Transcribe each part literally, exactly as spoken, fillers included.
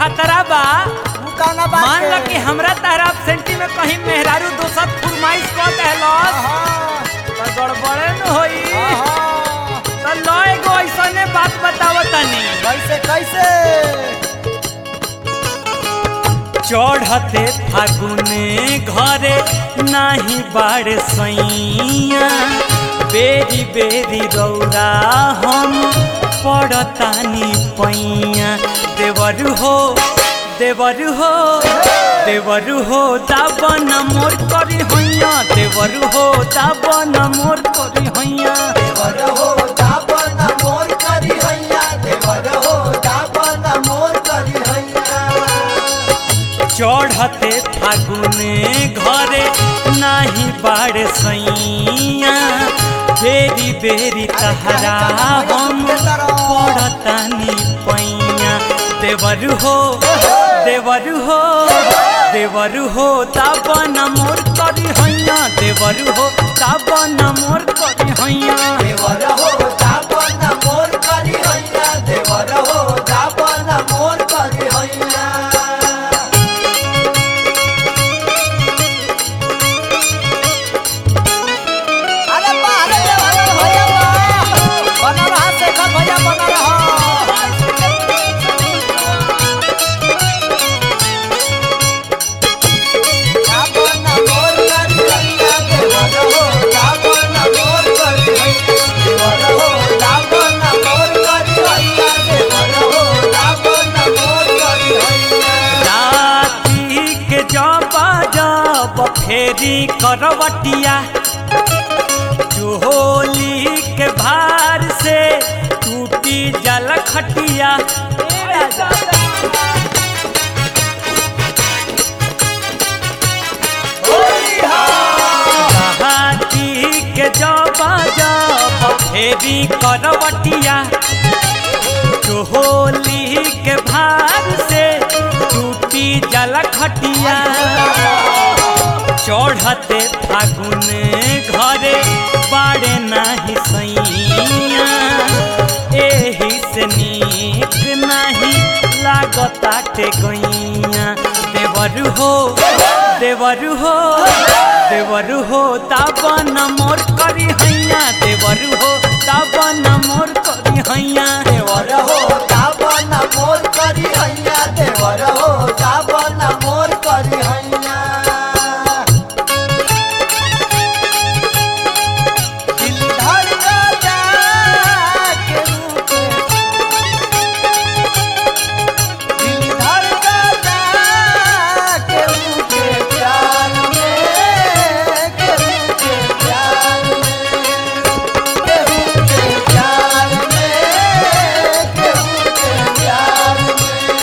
खतरा बा। कौना बात मान के? ला कि हमरा तारा सेंटी में कहीं मेहरारू दोसर फरमाइश कर देलस हाँ, तो गड़बड़े न होई। हाँ। तो लो एगो ऐसने बात बताव तनी। कैसे कैसे? चढ़ते फागुने घरे नाही बाड़ सैया, बेरी बेरी रौरा हम पड़तानी पैया। देवरु हो देवरु हो देवरु हो दाबन मोर करी हैया, देवरु हो दाबन मोर करी हैया। देवर हो दापन मोर करी हैया, देवर हो दापन मोर करी हैया। चढ़ते फागुने घरे नाही बाड़ सैया, बेरी बेरी तहरा हम पड़तानी पैया। देवरु हो देवरु हो देवरु हो दाबन मोर करी हैया, देवरु हो दाबन मोर करी हैया। देवर हो दापन मोर करी हैया, देवर हो दापन मोर करी हैया। अरे बा अरे देवर भैया बा बना रहा शेखर भैया बना रहा। दापन मोर करी हैया, देवर हो दापन मोर करी हैया, देवर हो दापन मोर करी हैया, देवर हो दापन मोर करी हैया। राती के जब जब फेरी करवटिया, चोली के भार से टूटी जल खटिया। राती के जब जब फेरी करवटिया, चोली के भार से टूटी जल खटिया। चढ़ते फागुने घरे बाड़े नाही सैया, एही से नीक नाही लागताटे गैया। देवरु हो देवरु हो देवरु हो दाबन मोर करी हैया, देवरु हो दाबन मोर करी हैया। देवर हो दापन मोर करी हैया, देवर हो दापन मोर करी हैया। दिल धड़कता के रूठे, दिल धड़कता के रूठे प्यार में, के रूठे प्यार में, के रूठे प्यार में, के रूठे प्यार में।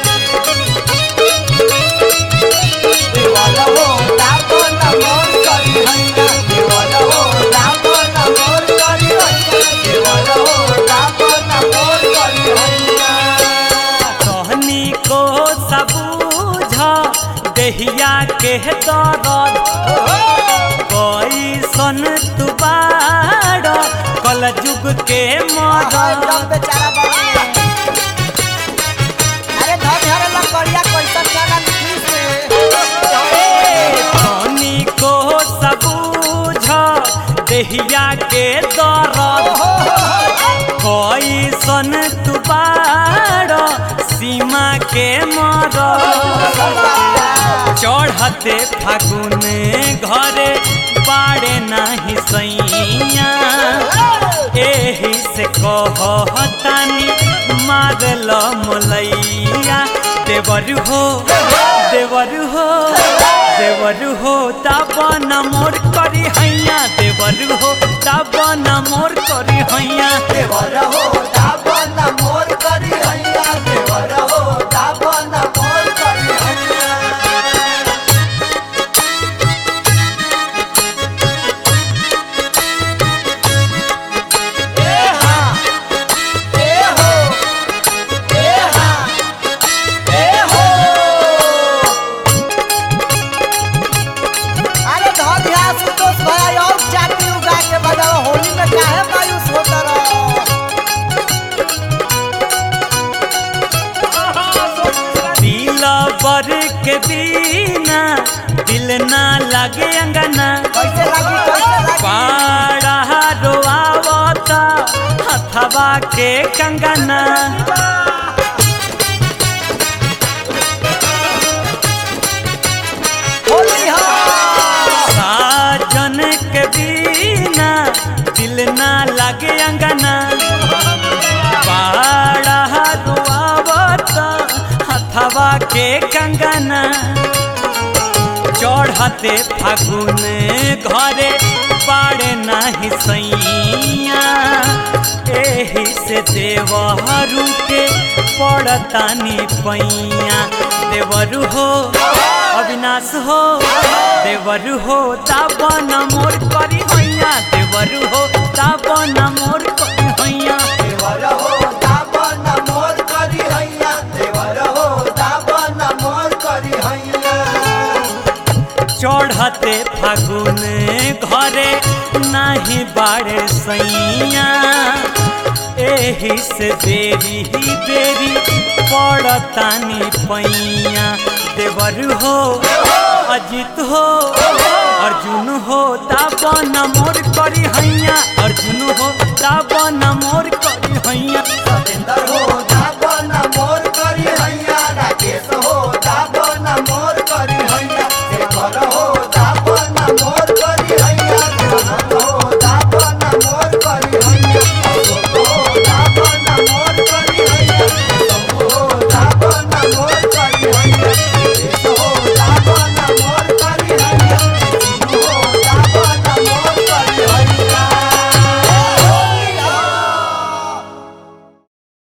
देवर हो दापन मोर करी हैया, देवर हो दापन मोर करी हैया, देवर हो दापन मोर करी हैया। कहनी को सबूझ देहिया के दर्द, कैसन तू बाड़ कल जुग के हाय मरद। एकदम बेचारा बाबा। अरे धर धर लकड़िया कैसन गाना लिखी से। कहनी को सबूझ देहिया के दर्द, कैसन तू बाड़ सीमा के मरद। चढ़ते फागुने घरे बाड़े नाही सैया, एही से कहतानी मारल मोलैया। देवरु हो देवरु हो देवरु हो दाबन मोर करी हैया, देवरु हो दाबन मोर करी हैया। देवर हो दापन मोर करी हैया, देवर हो दापन मोर करी हैया। ए हाँ, ए हो, ए हाँ, ए हो। अरे धर ध्यान सुतोष भाई और जाति उगा के बजाओ, होली में काहे मायूस होता रहो। के बिना दिल ना लगे अंगना कैसे लगी कैसे लगी पाड़ा रोआवता हथवा के कंगना होली हो साजन के बिना दिल ना लगे अंगना पाड़ा रोआवता हथवा के कंगना चढ़ते फागुन घरे पाड़े नाही सैया एही से देवहरू के पड़तानी पैया देवरु हो अविनाश हो देवरु हो दाबन मोर करी हैया देवरु हो दाबन मोर करी हैया देवर हो दाबन मोर करी हैया देवर हो दाबन मोर करी हैया चढ़ते फागुन घरे नाही बाड़े सैया एही से बेरी ही बेरी पड़तानी पैया देवर हो अजित हो अर्जुन हो दाबन मोर करी हैया अर्जुन हो दाबन मोर करी हैया